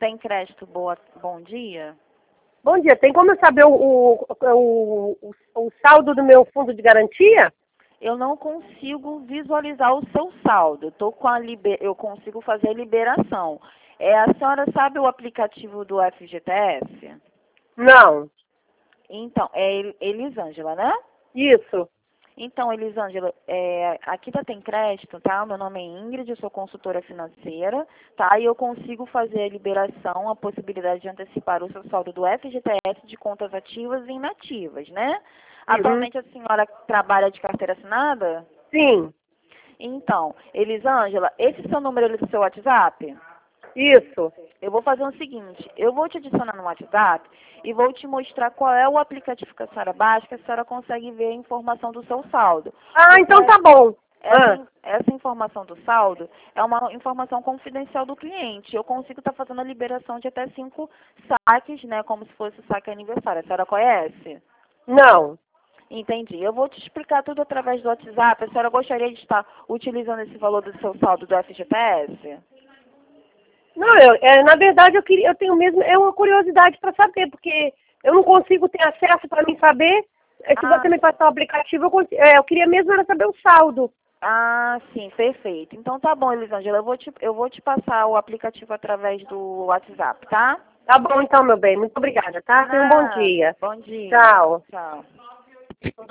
Tem crédito, bom dia? Bom dia, tem como eu saber o saldo do meu fundo de garantia? Eu não consigo visualizar o seu saldo. Eu consigo fazer a liberação. A senhora sabe o aplicativo do FGTS? Não. Então, é Elisângela, né? Isso. Então, Elisângela, aqui da Tem Crédito, tá? Meu nome é Ingrid, eu sou consultora financeira, tá? E eu consigo fazer a liberação, a possibilidade de antecipar o seu saldo do FGTS de contas ativas e inativas, né? Uhum. Atualmente a senhora trabalha de carteira assinada? Sim. Então, Elisângela, esse seu número é do seu WhatsApp? Isso. Eu vou fazer o seguinte, eu vou te adicionar no WhatsApp e vou te mostrar qual é o aplicativo que a senhora baixa, que a senhora consegue ver a informação do seu saldo. Ah, Porque então tá bom. essa informação do saldo é uma informação confidencial do cliente. Eu consigo estar fazendo a liberação de até 5 saques, né, como se fosse o saque aniversário. A senhora conhece? Não. Entendi. Eu vou te explicar tudo através do WhatsApp. A senhora gostaria de estar utilizando esse valor do seu saldo do FGTS? Não, na verdade eu tenho mesmo, é uma curiosidade para saber, porque eu não consigo ter acesso para mim saber. Se Ah, você me passar o aplicativo, eu queria mesmo era saber o saldo. Ah, sim, perfeito. Então tá bom, Elisângela, eu vou te passar o aplicativo através do WhatsApp, tá? Tá bom então, meu bem. Muito obrigada, tá? Tenha um bom dia. Bom dia. Tchau. Tchau.